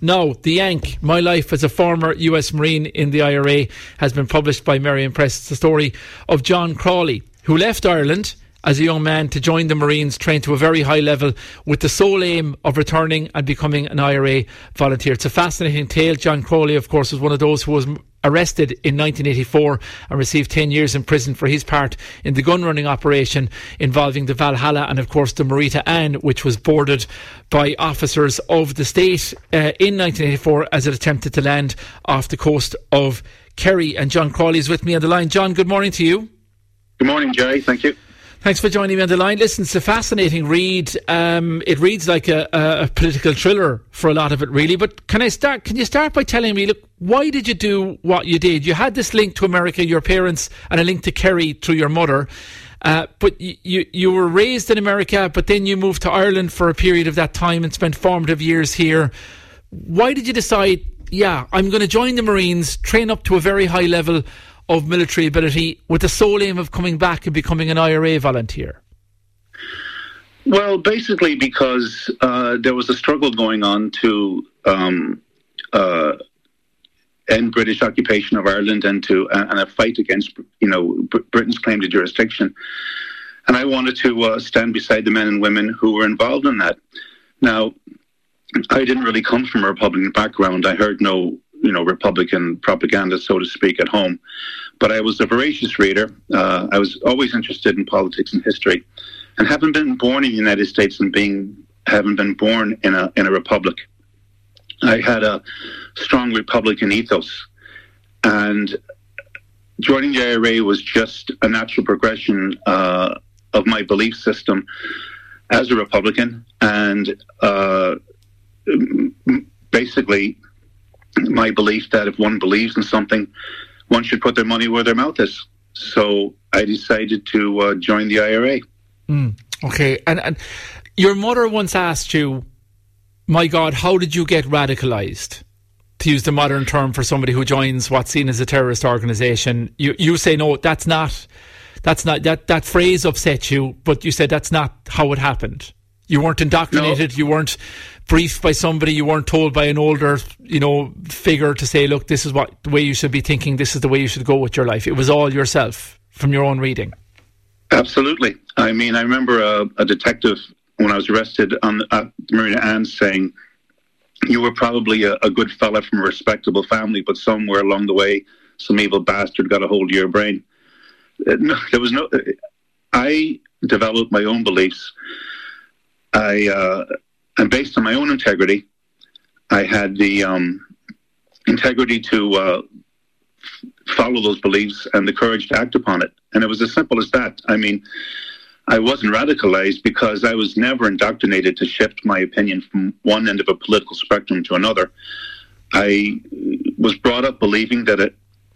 Now, The Yank, My Life as a Former US Marine in the IRA, has been published by Merriam Press. It's the story of John Crawley, who left Ireland as a young man to join the Marines, trained to a very high level with the sole aim of returning and becoming an IRA volunteer. It's a fascinating tale. John Crawley, of course, was one of those who was arrested in 1984 and received 10 years in prison for his part in the gun-running operation involving the Valhalla and, of course, the Marita Ann, which was boarded by officers of the state in 1984 as it attempted to land off the coast of Kerry. And John Crawley is with me on the line. John, good morning to you. Good morning, Jerry. Thank you. Thanks for joining me on the line. Listen, it's a fascinating read. It reads like a political thriller for a lot of it, really. But can you start by telling me, look, why did you do what you did? You had this link to America, your parents, and a link to Kerry through your mother. But you were raised in America, but then you moved to Ireland for a period of that time and spent formative years here. Why did you decide, I'm going to join the Marines, train up to a very high level of military ability with the sole aim of coming back and becoming an IRA volunteer? Well, basically because there was a struggle going on to end British occupation of Ireland and a fight against Britain's claim to jurisdiction. And I wanted to stand beside the men and women who were involved in that. Now, I didn't really come from a Republican background. I heard no Republican propaganda, so to speak, at home. But I was a voracious reader. I was always interested in politics and history. And having been born in the United States and having been born in a republic, I had a strong Republican ethos. And joining the IRA was just a natural progression of my belief system as a Republican. And basically, my belief that if one believes in something, one should put their money where their mouth is. So I decided to join the IRA. Okay. And your mother once asked you, my God, how did you get radicalised? To use the modern term for somebody who joins what's seen as a terrorist organisation. You say, no, that's not, that phrase upset you, but you said that's not how it happened. You weren't indoctrinated, no. You weren't briefed by somebody, you weren't told by an older, figure to say, look, this is the way you should be thinking, this is the way you should go with your life. It was all yourself, from your own reading. Absolutely. I mean, I remember a detective, when I was arrested at Marita Ann, saying, you were probably a good fella from a respectable family, but somewhere along the way, some evil bastard got a hold of your brain. I developed my own beliefs. And based on my own integrity, I had the integrity to follow those beliefs and the courage to act upon it. And it was as simple as that. I mean, I wasn't radicalized because I was never indoctrinated to shift my opinion from one end of a political spectrum to another. I was brought up believing that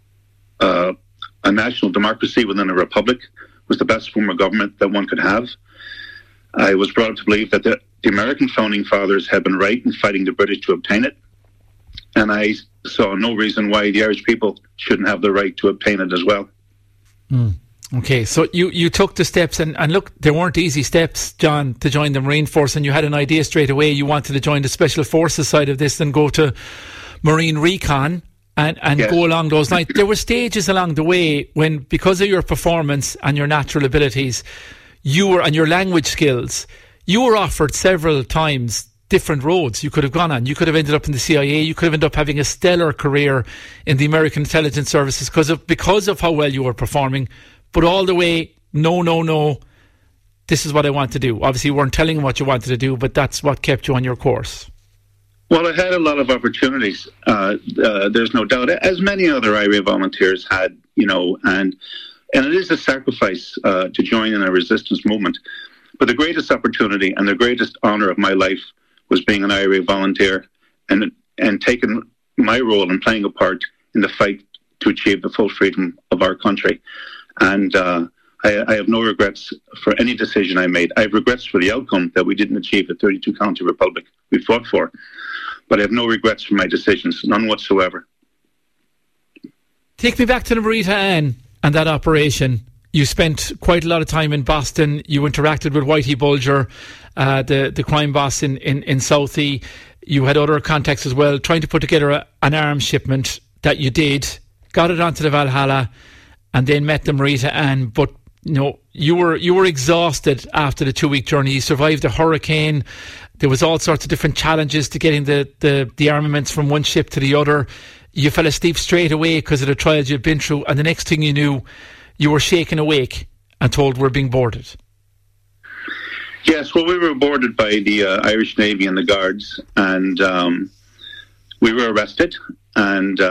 a national democracy within a republic was the best form of government that one could have. I was brought up to believe that the American founding fathers had been right in fighting the British to obtain it. And I saw no reason why the Irish people shouldn't have the right to obtain it as well. Okay, so you took the steps, and look, there weren't easy steps, John, to join the Marine Force, and you had an idea straight away. You wanted to join the Special Forces side of this and go to Marine Recon and yes, go along those lines. There were stages along the way when, because of your performance and your natural abilities, and your language skills, you were offered several times different roads you could have gone on. You could have ended up in the CIA. You could have ended up having a stellar career in the American intelligence services because of how well you were performing. But all the way, no, this is what I want to do. Obviously, you weren't telling them what you wanted to do, but that's what kept you on your course. Well, I had a lot of opportunities. There's no doubt, as many other IRA volunteers had, and it is a sacrifice to join in a resistance movement. But the greatest opportunity and the greatest honour of my life was being an IRA volunteer and taking my role and playing a part in the fight to achieve the full freedom of our country. And I have no regrets for any decision I made. I have regrets for the outcome that we didn't achieve the 32-county republic we fought for. But I have no regrets for my decisions, none whatsoever. Take me back to the Marita Ann and that operation. You spent quite a lot of time in Boston. You interacted with Whitey Bulger, the crime boss in Southie. you had other contacts as well, trying to put together an arms shipment that you did, got it onto the Valhalla, and then met the Marita Ann. But you were exhausted after the 2-week journey. You survived a hurricane. There was all sorts of different challenges to getting the armaments from one ship to the other. You fell asleep straight away because of the trials you'd been through, and the next thing you knew, you were shaken awake and told we're being boarded. Yes, well, we were boarded by the Irish Navy and the Guards, and we were arrested, and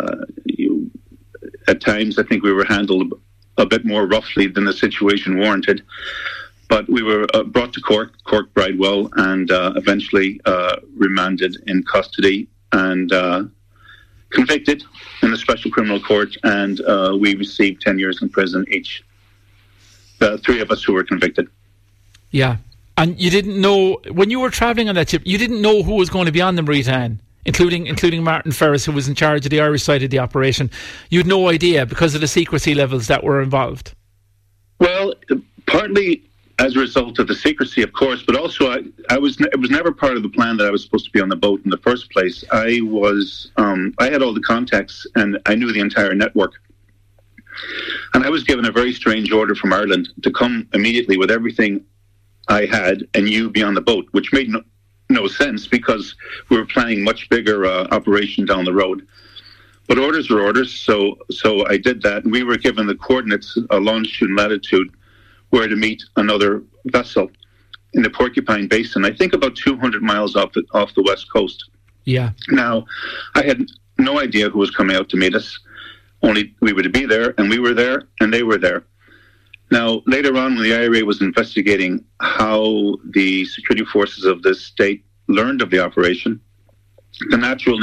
at times I think we were handled a bit more roughly than the situation warranted. But we were brought to Cork Bridewell, and eventually remanded in custody and convicted in the Special Criminal Court, and we received 10 years in prison each. The 3 of us who were convicted. Yeah. And you didn't know, when you were travelling on that ship, you didn't know who was going to be on the Marita Ann, including Martin Ferris, who was in charge of the Irish side of the operation. You had no idea because of the secrecy levels that were involved. Well, partly as a result of the secrecy, of course, but also it was never part of the plan that I was supposed to be on the boat in the first place. I had all the contacts and I knew the entire network. And I was given a very strange order from Ireland to come immediately with everything I had and you be on the boat, which made no sense because we were planning much bigger operation down the road. But orders were orders, so I did that. And we were given the coordinates, longitude and latitude, where to meet another vessel in the Porcupine Basin, I think about 200 miles off the west coast. Yeah. Now, I had no idea who was coming out to meet us, only we were to be there, and we were there, and they were there. Now, later on, when the IRA was investigating how the security forces of this state learned of the operation, the natural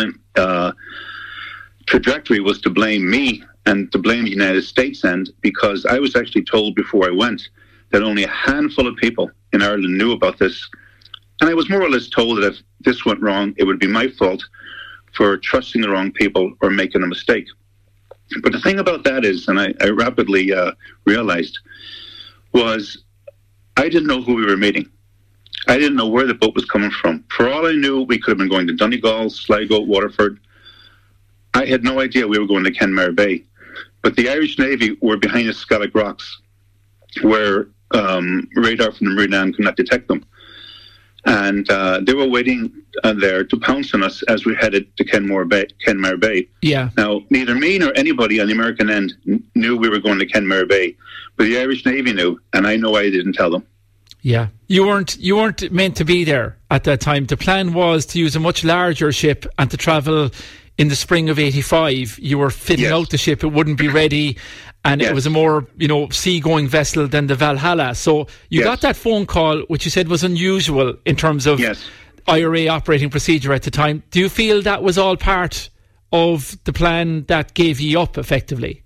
trajectory was to blame me and to blame the United States end, because I was actually told before I went that only a handful of people in Ireland knew about this. And I was more or less told that if this went wrong, it would be my fault for trusting the wrong people or making a mistake. But the thing about that is, and I rapidly realized, was I didn't know who we were meeting. I didn't know where the boat was coming from. For all I knew, we could have been going to Donegal, Sligo, Waterford. I had no idea we were going to Kenmare Bay. But the Irish Navy were behind the Skellig Rocks, where radar from the Marita Ann could not detect them. And they were waiting there to pounce on us as we headed to Kenmare Bay. Yeah. Now, neither me nor anybody on the American end knew we were going to Kenmare Bay, but the Irish Navy knew, and I know I didn't tell them. Yeah. You weren't meant to be there at that time. The plan was to use a much larger ship and to travel in the spring of 85. You were fitting out the ship. It wouldn't be ready. And it was a more, sea-going vessel than the Valhalla. So you got that phone call, which you said was unusual in terms of IRA operating procedure at the time. Do you feel that was all part of the plan that gave you up, effectively?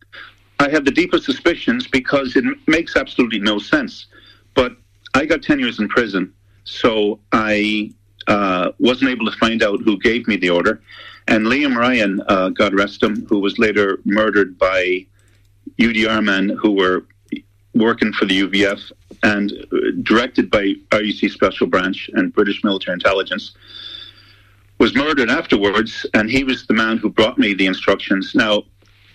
I have the deepest suspicions because it makes absolutely no sense. But I got 10 years in prison, so I wasn't able to find out who gave me the order. And Liam Ryan, God rest him, who was later murdered by UDR men who were working for the UVF and directed by RUC Special Branch and British Military Intelligence, was murdered afterwards, and he was the man who brought me the instructions. Now,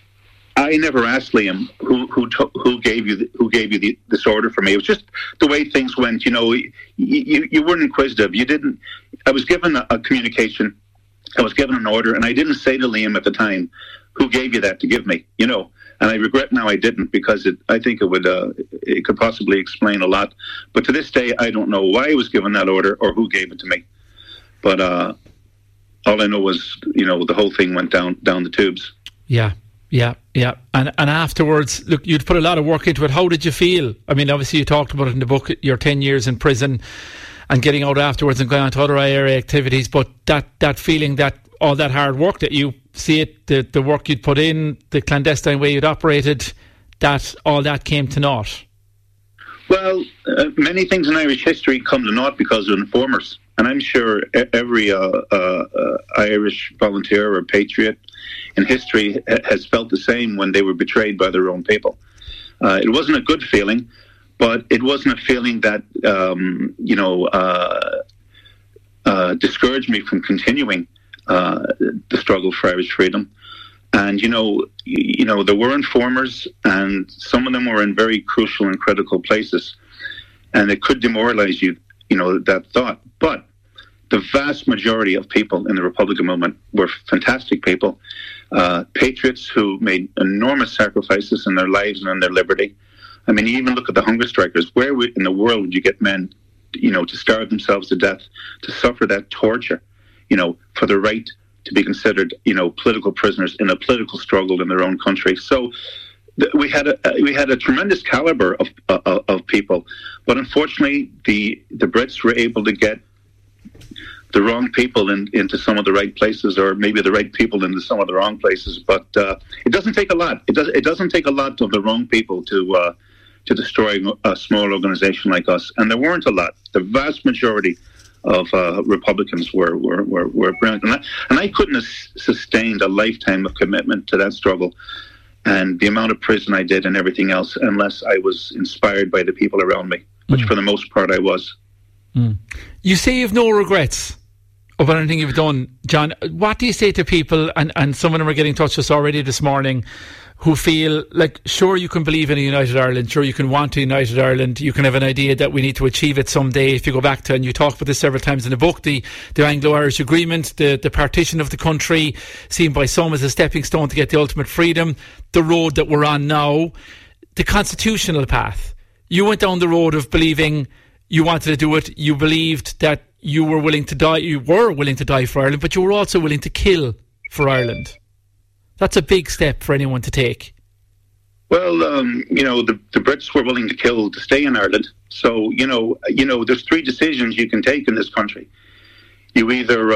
I never asked Liam who gave you this order for me. It was just the way things went. You weren't inquisitive. You didn't. I was given a communication. I was given an order, and I didn't say to Liam at the time, "Who gave you that to give me?" And I regret now I didn't, because I think it could possibly explain a lot. But to this day, I don't know why I was given that order or who gave it to me. But all I know was, the whole thing went down the tubes. Yeah. And afterwards, look, you'd put a lot of work into it. How did you feel? I mean, obviously you talked about it in the book, your 10 years in prison and getting out afterwards and going on to other IRA activities. But that feeling that all that hard work that you see it, the work you'd put in, the clandestine way you'd operated, that all that came to naught. Well, many things in Irish history come to naught because of informers. And I'm sure every Irish volunteer or patriot in history has felt the same when they were betrayed by their own people. It wasn't a good feeling, but it wasn't a feeling that, discouraged me from continuing the struggle for Irish freedom. And there were informers, and some of them were in very crucial and critical places, and it could demoralize you, that thought. But the vast majority of people in the Republican movement were fantastic people, patriots who made enormous sacrifices in their lives and in their liberty. I mean, you even look at the hunger strikers. Where in the world would you get men, to starve themselves to death, to suffer that torture, for the right to be considered, political prisoners in a political struggle in their own country? So we had a tremendous caliber of people, but unfortunately, the Brits were able to get the wrong people into some of the right places, or maybe the right people into some of the wrong places. But it doesn't take a lot. It doesn't take a lot of the wrong people to destroy a small organization like us. And there weren't a lot. The vast majority of Republicans were brilliant, and I couldn't have sustained a lifetime of commitment to that struggle and the amount of prison I did and everything else unless I was inspired by the people around me, which for the most part I was. You say you've no regrets about anything you've done, John. What do you say to people, and some of them are getting in touch with us already this morning, who feel like, sure, you can believe in a united Ireland, sure, you can want a united Ireland, you can have an idea that we need to achieve it someday. If you go back to, and you talk about this several times in the book, the Anglo-Irish Agreement, the partition of the country, seen by some as a stepping stone to get the ultimate freedom, the road that we're on now, the constitutional path. You went down the road of believing you wanted to do it, you believed that you were willing to die for Ireland, but you were also willing to kill for Ireland. That's a big step for anyone to take. Well, the Brits were willing to kill to stay in Ireland. So, there's three decisions you can take in this country. You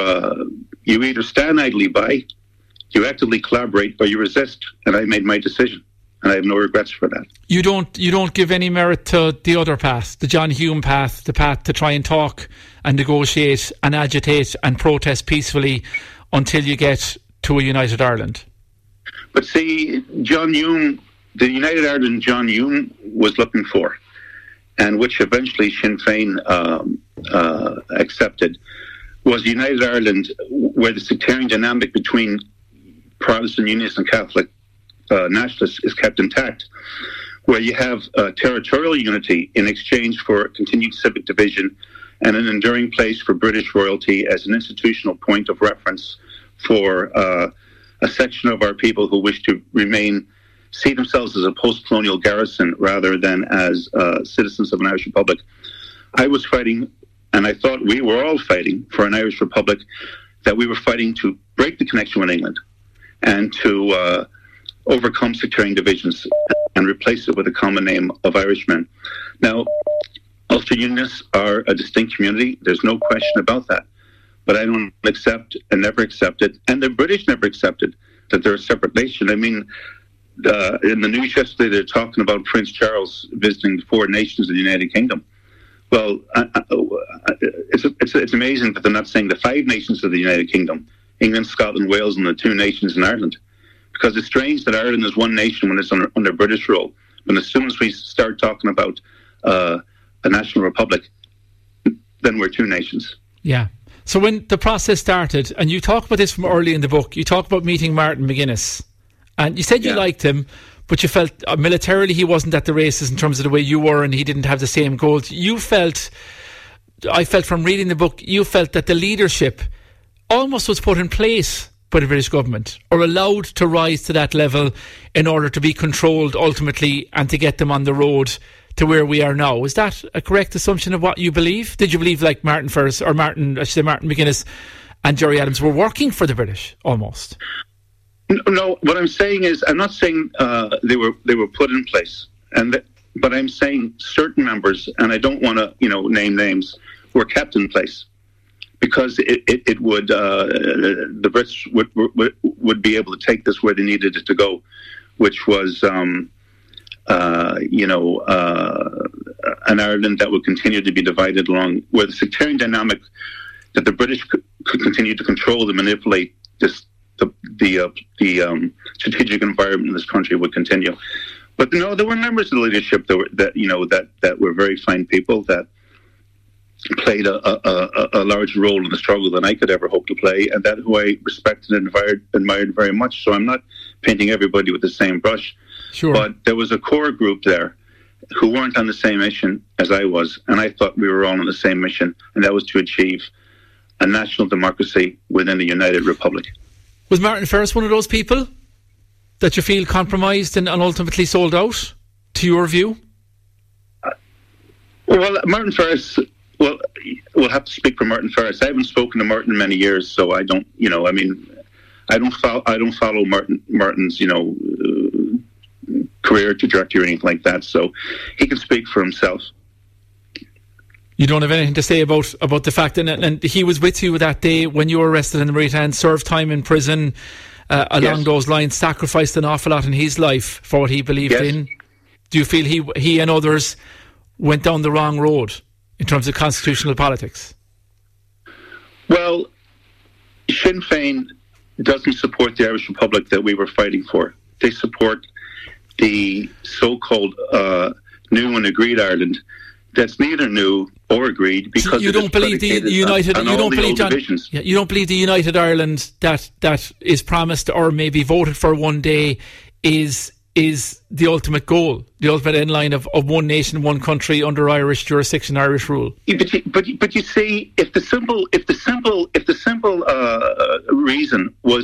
either stand idly by, you actively collaborate, or you resist. And I made my decision, and I have no regrets for that. You don't give any merit to the other path, the John Hume path, the path to try and talk and negotiate and agitate and protest peacefully until you get to a united Ireland. But see, John Hume, the United Ireland John Hume was looking for, and which eventually Sinn Féin accepted, was a United Ireland where the sectarian dynamic between Protestant Unionists and Catholic nationalists is kept intact, where you have territorial unity in exchange for continued civic division and an enduring place for British royalty as an institutional point of reference for a section of our people who wish to see themselves as a post-colonial garrison rather than as citizens of an Irish Republic. I was fighting, and I thought we were all fighting for an Irish Republic, that we were fighting to break the connection with England and to overcome sectarian divisions and replace it with a common name of Irishmen. Now, Ulster Unionists are a distinct community. There's no question about that. But I don't accept and never accepted, and the British never accepted, that they're a separate nation. I mean, in the news yesterday, they're talking about Prince Charles visiting the four nations of the United Kingdom. Well, it's amazing that they're not saying the five nations of the United Kingdom, England, Scotland, Wales, and the two nations in Ireland. Because it's strange that Ireland is one nation when it's under British rule. But as soon as we start talking about a national republic, then we're two nations. Yeah. So when the process started, and you talk about this from early in the book, you talk about meeting Martin McGuinness, and you said you liked him, but you felt militarily he wasn't at the races in terms of the way you were, and he didn't have the same goals. I felt from reading the book, you felt that the leadership almost was put in place by the British government, or allowed to rise to that level in order to be controlled ultimately and to get them on the road to where we are now. Is that a correct assumption of what you believe? Did you believe like Martin McGuinness and Gerry Adams were working for the British almost? No, what I'm saying is, I'm not saying they were put in place, but I'm saying certain members, and I don't want to name names, were kept in place because it would the Brits would be able to take this where they needed it to go, which was an Ireland that would continue to be divided along, where the sectarian dynamic that the British could continue to control and manipulate the strategic environment in this country would continue. But no, there were members of the leadership that were very fine people that played a larger role in the struggle than I could ever hope to play, and that who I respected and admired very much. So I'm not painting everybody with the same brush. Sure. But there was a core group there who weren't on the same mission as I was, and I thought we were all on the same mission, and that was to achieve a national democracy within a united republic. Was Martin Ferris one of those people that you feel compromised and ultimately sold out, to your view? Well, Martin Ferris... Well, we'll have to speak for Martin Ferris. I haven't spoken to Martin in many years, so I don't. I don't follow Martin's career trajectory or anything like that. So he can speak for himself. You don't have anything to say about the fact that and he was with you that day when you were arrested in the Maritan, served time in prison along those lines, sacrificed an awful lot in his life for what he believed in. Do you feel he and others went down the wrong road in terms of constitutional politics? Well, Sinn Féin doesn't support the Irish Republic that we were fighting for. They support the so-called new and agreed Ireland that's neither new or agreed, because you don't believe the united. You don't believe you don't believe the united Ireland that is promised or maybe voted for one day is the ultimate goal, the ultimate end line of one nation, one country under Irish jurisdiction, Irish rule. But you see, if the simple reason was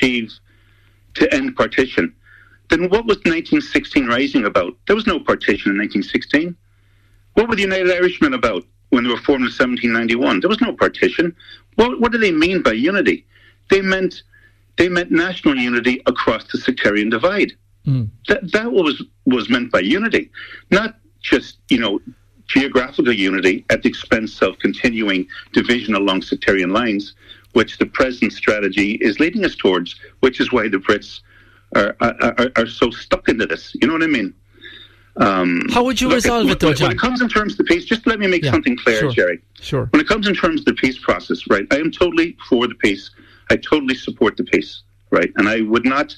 to end partition, then what was 1916 Rising about? There was no partition in 1916. What were the United Irishmen about when they were formed in 1791? There was no partition. What do they mean by unity? They meant national unity across the sectarian divide. That was meant by unity, not just geographical unity at the expense of continuing division along sectarian lines, which the present strategy is leading us towards. Which is why the Brits are so stuck into this. You know what I mean? How would you resolve it, though, John? When it comes in terms of the peace, just let me make something clear, Jerry. Sure. When it comes in terms of the peace process, right? I am totally for the peace. I totally support the peace, right? And I would not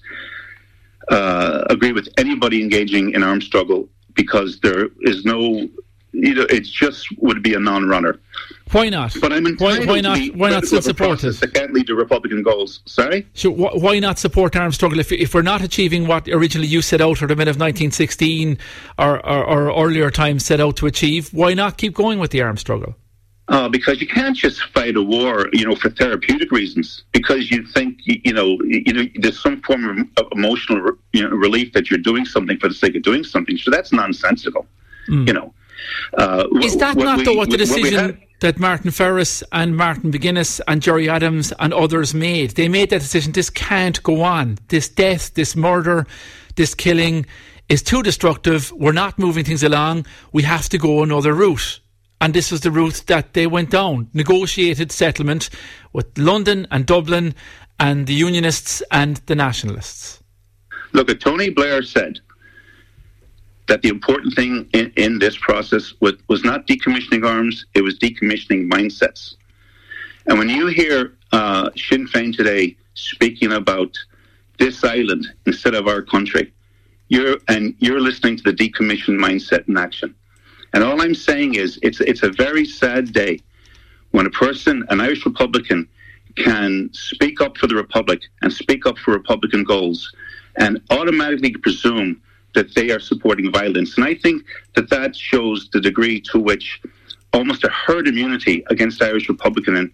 agree with anybody engaging in armed struggle, because there is no, it just would be a non-runner. Why not? But I'm entitled why not still support it? That can't lead to Republican goals. Sorry? So why not support armed struggle if we're not achieving what originally you set out, or the men of 1916 or earlier times set out to achieve? Why not keep going with the armed struggle? Because you can't just fight a war, for therapeutic reasons. Because you think, there's some form of emotional, relief that you're doing something for the sake of doing something. So that's nonsensical. Is that not though what the decision that Martin Ferris and Martin McGuinness and Gerry Adams and others made? They made that decision. This can't go on. This death, this murder, this killing is too destructive. We're not moving things along. We have to go another route. And this was the route that they went down. Negotiated settlement with London and Dublin and the Unionists and the Nationalists. Look, Tony Blair said that the important thing in this process was not decommissioning arms, it was decommissioning mindsets. And when you hear Sinn Féin today speaking about this island instead of our country, you're listening to the decommissioned mindset in action. And all I'm saying is it's a very sad day when a person, an Irish Republican, can speak up for the Republic and speak up for Republican goals and automatically presume that they are supporting violence. And I think that shows the degree to which almost a herd immunity against Irish Republican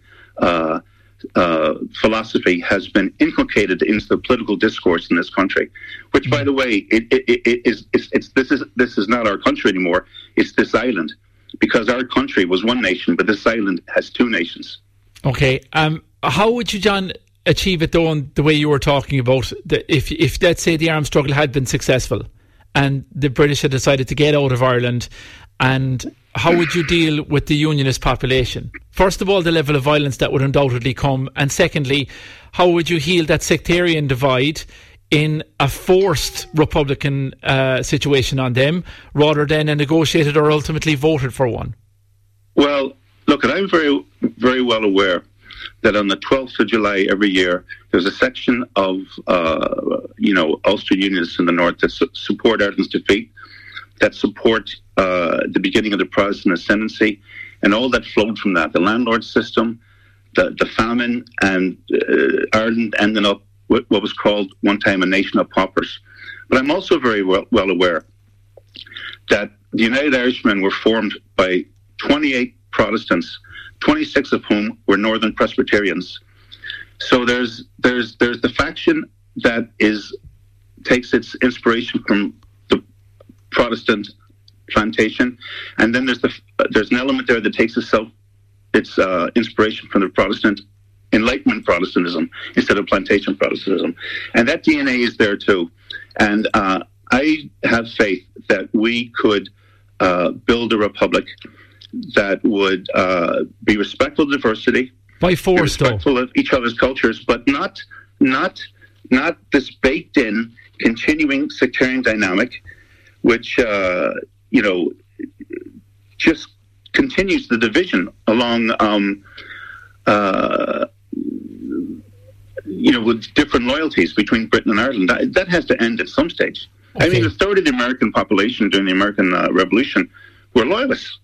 philosophy has been inculcated into the political discourse in this country. Which, by the way, this is not our country anymore. It's this island, because our country was one nation, but this island has two nations. Okay. How would you, John, achieve it though in the way you were talking about? If let's say the armed struggle had been successful and the British had decided to get out of Ireland, and how would you deal with the Unionist population? First of all, the level of violence that would undoubtedly come, and secondly, how would you heal that sectarian divide in a forced Republican situation on them, rather than a negotiated or ultimately voted for one? Well, look, I'm very, very well aware that on the 12th of July every year, there's a section of, Ulster Unionists in the north that support Ireland's defeat, that support the beginning of the Protestant ascendancy, and all that flowed from that, the landlord system, the famine, and Ireland ending up with what was called one time a nation of paupers. But I'm also very well aware that the United Irishmen were formed by 28 Protestants, 26 of whom were Northern Presbyterians. So there's the faction that takes its inspiration from the Protestant plantation, and then there's an element there that takes its inspiration from the Protestant Enlightenment Protestantism instead of plantation Protestantism, and that DNA is there too. And I have faith that we could build a republic that would be respectful of diversity, by force, be respectful of each other's cultures, but not this baked-in, continuing sectarian dynamic, which just continues the division along, with different loyalties between Britain and Ireland. That has to end at some stage. Okay. I mean, a third of the American population during the American Revolution were loyalists.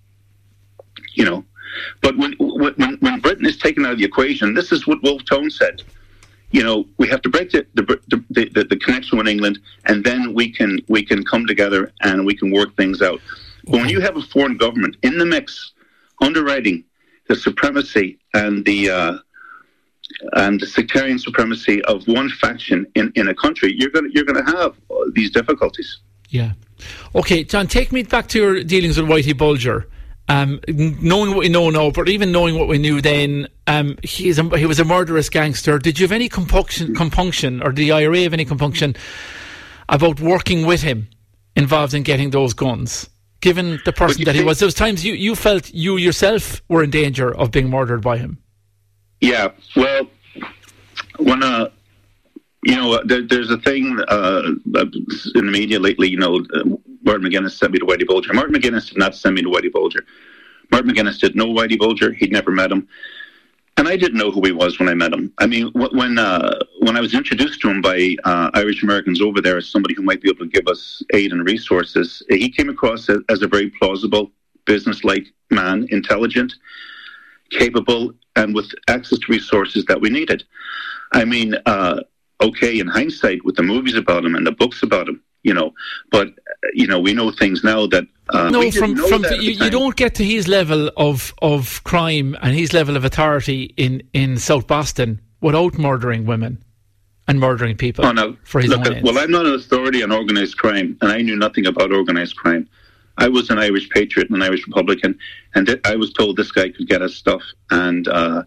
But when Britain is taken out of the equation, this is what Wolfe Tone said. We have to break the connection with England, and then we can come together and we can work things out. But when you have a foreign government in the mix, underwriting the supremacy and the sectarian supremacy of one faction in a country, you're going to have these difficulties. Yeah. Okay, John, take me back to your dealings with Whitey Bulger. Knowing what we know now, but even knowing what we knew then, he was a murderous gangster. Did you have any compunction, or did the IRA have any compunction about working with him, involved in getting those guns? Given the person that he was, there was times you felt you yourself were in danger of being murdered by him. Yeah, well, when there's a thing in the media lately. Martin McGuinness sent me to Whitey Bulger. Martin McGuinness did not send me to Whitey Bulger. Martin McGuinness didn't know Whitey Bulger. He'd never met him. And I didn't know who he was when I met him. I mean, when I was introduced to him by Irish Americans over there as somebody who might be able to give us aid and resources, he came across as a very plausible, business-like man, intelligent, capable, and with access to resources that we needed. I mean, okay, in hindsight, with the movies about him and the books about him, but we know things now that you don't get to his level of crime and his level of authority in South Boston without murdering women and murdering people. Oh, no. For his own ends. Well, I'm not an authority on organised crime, and I knew nothing about organised crime. I was an Irish patriot and an Irish Republican, and I was told this guy could get us stuff, and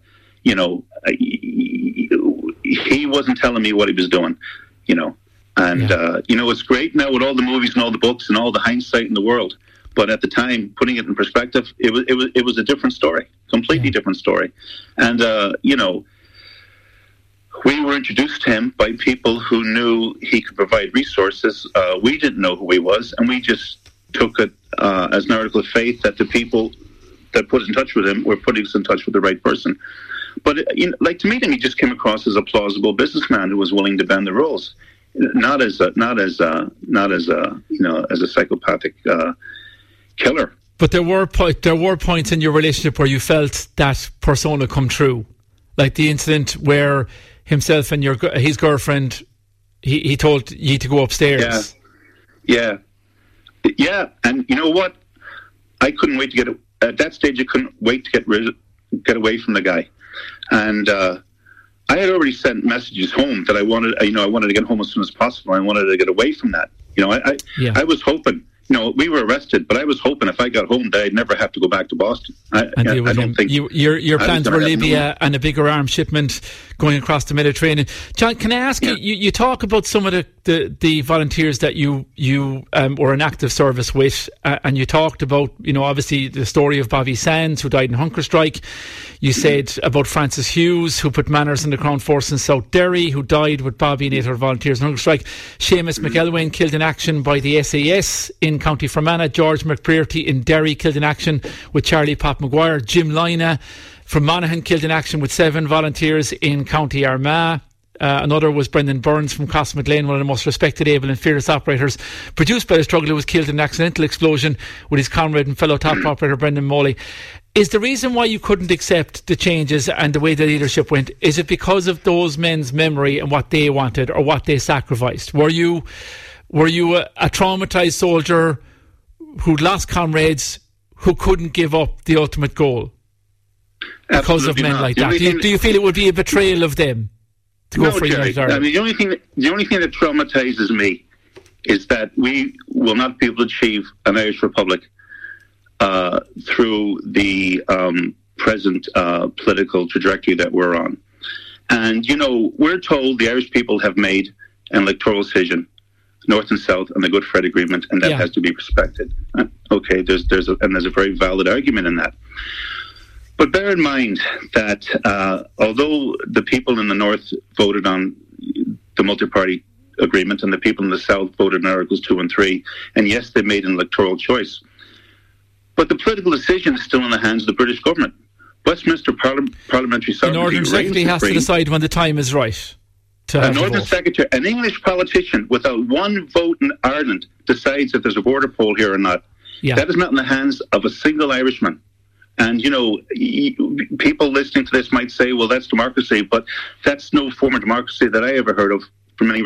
he wasn't telling me what he was doing, And, it's great now with all the movies and all the books and all the hindsight in the world. But at the time, putting it in perspective, it was a different story, completely different story. And, we were introduced to him by people who knew he could provide resources. We didn't know who he was, and we just took it as an article of faith that the people that put us in touch with him were putting us in touch with the right person. But, to meet him, he just came across as a plausible businessman who was willing to bend the rules. Not as a psychopathic killer. But there were points in your relationship where you felt that persona come true, like the incident where himself and his girlfriend, he told you to go upstairs. Yeah. And you know what? I couldn't wait to get at that stage. I couldn't wait to get away from the guy, and. I had already sent messages home that I wanted to get home as soon as possible. I wanted to get away from that. I was hoping, we were arrested, but I was hoping if I got home that I'd never have to go back to Boston. I don't think your plans were Libya and a bigger arms shipment going across the Mediterranean. John, can I ask you? You talk about some of the volunteers that you were in active service with, and you talked about obviously the story of Bobby Sands, who died in hunger strike. You said about Francis Hughes, who put manners in the Crown Force in South Derry, who died with Bobby and 8 other volunteers in hunger strike. Seamus McElwain killed in action by the SAS in County Fermanagh. George McPrearty in Derry killed in action with Charlie Pop Maguire. Jim Lina from Monaghan killed in action with 7 volunteers in County Armagh. Another was Brendan Burns from Crossmaglen, one of the most respected, able and fearless operators produced by the struggle, who was killed in an accidental explosion with his comrade and fellow top operator Brendan Moley. Is the reason why you couldn't accept the changes and the way the leadership went, is it because of those men's memory and what they wanted or what they sacrificed? Were you a traumatised soldier who'd lost comrades who couldn't give up the ultimate goal because of men like that? Do you feel it would be a betrayal of them to go for United Ireland? I mean, the only thing that traumatises me is that we will not be able to achieve an Irish Republic through the present political trajectory that we're on. And, we're told the Irish people have made an electoral decision, North and South, on the Good Friday Agreement, and that has to be respected. Okay, there's a very valid argument in that. But bear in mind that although the people in the North voted on the multi-party agreement and the people in the South voted on Articles 2 and 3, and yes, they made an electoral choice, but the political decision is still in the hands of the British government. Westminster Parliamentary Sovereignty. The Northern Secretary has to decide when the time is right. A Northern Secretary, an English politician without one vote in Ireland, decides if there's a border poll here or not. Yeah. That is not in the hands of a single Irishman. And, people listening to this might say, well, that's democracy, but that's no form of democracy that I ever heard of from any,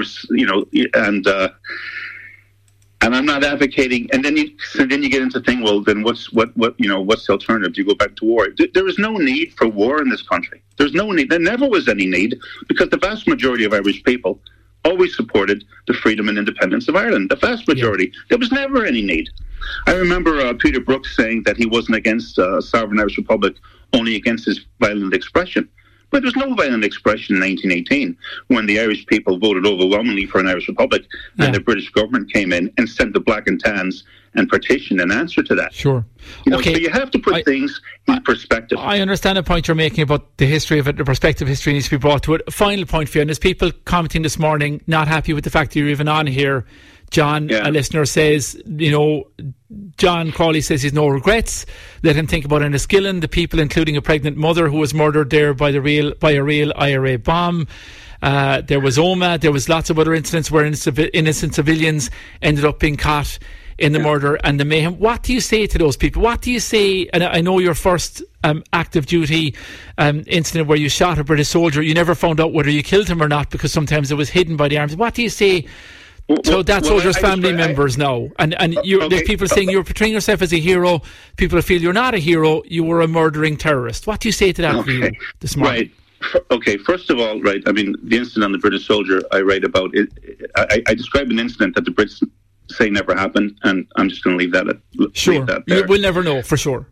and I'm not advocating. And then you get into the thing. Well, then what's the alternative? Do you go back to war? There is no need for war in this country. There's no need. There never was any need because the vast majority of Irish people always supported the freedom and independence of Ireland. The vast majority. Yeah. There was never any need. I remember Peter Brooks saying that he wasn't against a sovereign Irish Republic, only against his violent expression. But there was no violent expression in 1918 when the Irish people voted overwhelmingly for an Irish Republic and the British government came in and sent the Black and Tans and partitioned in answer to that. Sure. So you have to put things in perspective. I understand the point you're making about the history of it, the perspective history needs to be brought to it. A final point for you, and there's people commenting this morning not happy with the fact that you're even on here. John, a listener, says, John Crawley says he's no regrets. Let him think about Enniskillen, the people, including a pregnant mother who was murdered there by a real IRA bomb. There was Omagh. There was lots of other incidents where innocent civilians ended up being caught in the murder and the mayhem. What do you say to those people? What do you say? And I know your first active duty incident where you shot a British soldier, you never found out whether you killed him or not because sometimes it was hidden by the arms. What do you say to that soldier's family members now? And there's people saying you're portraying yourself as a hero. People feel you're not a hero. You were a murdering terrorist. What do you say to that view this morning? Right. Okay, first of all, the incident on the British soldier I write about, I describe an incident that the Brits say never happened, and I'm just going to leave that there. We'll never know for sure.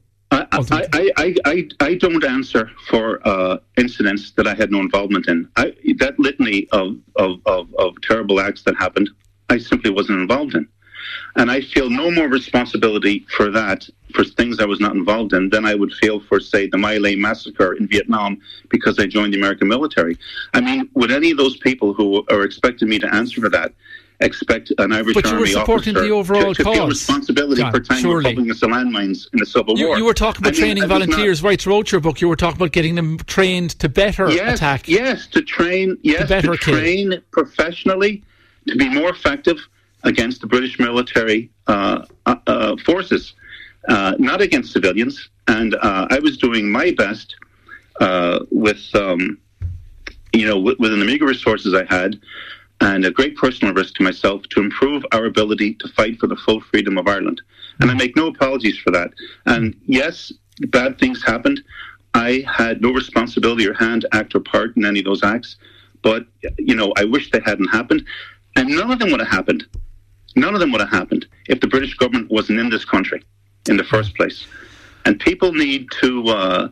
I don't answer for incidents that I had no involvement in. That litany of terrible acts that happened, I simply wasn't involved in. And I feel no more responsibility for that, for things I was not involved in, than I would feel for, say, the My Lai massacre in Vietnam because I joined the American military. I mean, would any of those people who are expecting me to answer for that expect an Irish Army officer to feel responsibility for tying Republicans to landmines in the Civil War? You were talking about training volunteers right throughout your book. You were talking about getting them trained to better attack. Yes, to train professionally, to be more effective against the British military forces, not against civilians. And I was doing my best within the meager resources I had, and a great personal risk to myself, to improve our ability to fight for the full freedom of Ireland. And I make no apologies for that. And yes, bad things happened. I had no responsibility or hand, act, or part in any of those acts. But, I wish they hadn't happened. And none of them would have happened. None of them would have happened if the British government wasn't in this country in the first place. And people need to,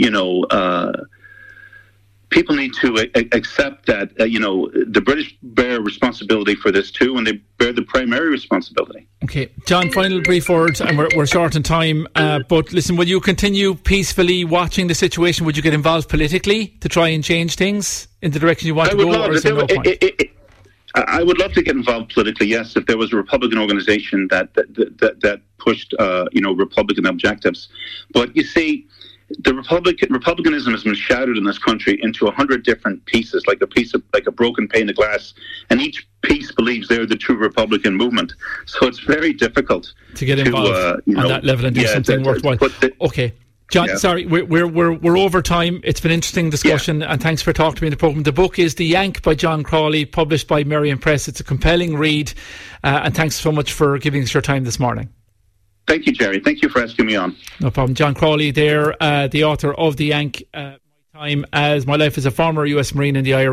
people need to accept that, the British bear responsibility for this too, and they bear the primary responsibility. Okay, John, final brief words, and we're short on time, but listen, will you continue peacefully watching the situation? Would you get involved politically to try and change things in the direction you want to go, or is there no point? I would love to get involved politically, yes, if there was a Republican organisation that pushed, Republican objectives. But you see, the Republicanism has been shattered in this country into 100 different pieces, like a broken pane of glass, and each piece believes they're the true Republican movement. So it's very difficult to get involved on that level and do something worthwhile. Okay. John, sorry, we're over time. It's been an interesting discussion, and thanks for talking to me in the programme. The book is The Yank by John Crawley, published by Merriam Press. It's a compelling read, and thanks so much for giving us your time this morning. Thank you, Jerry. Thank you for asking me on. No problem. John Crawley there, the author of The Yank, My Life as a Former US Marine in the IRA.